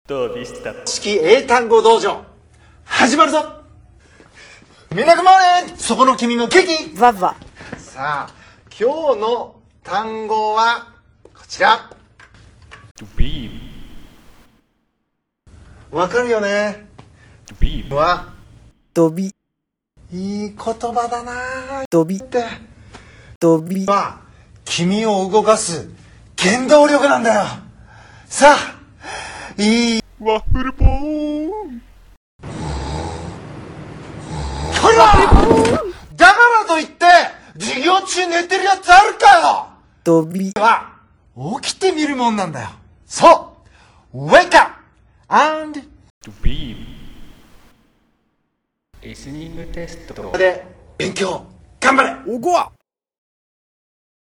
どうでした？ 式英単語道場始まるぞ。みんなグモーニング。そこの君も元気？ ババ。 さあ今日の単語はこちら。 To be。 わかるよね。 To be。 は飛び、 いい言葉だな。 飛び、 って飛び。 は君を動かす原動力なんだよ。さあいいワッフルポーン。 こらだからといって授業中寝てるやつあるかよ。 飛びは起きてみるもんなんだよ。そう Wake up and To be。リスニングテスト。 で勉強頑張れ。 おごわ。